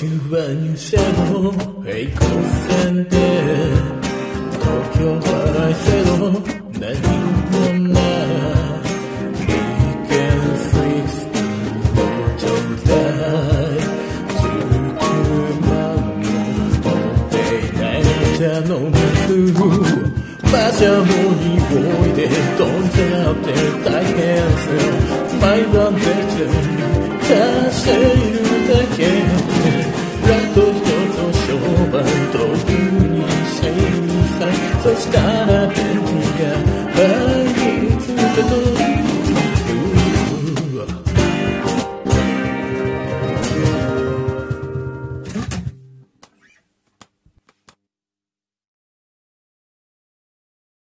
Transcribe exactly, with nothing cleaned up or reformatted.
中は入社後平行線で東京は愛せろ何もない We can fix the photo die to tomorrow all day night 頼む馬車の匂いで飛んじゃって大変さ毎晩出て足しているだけラット一つを商売道具にしていさそしたら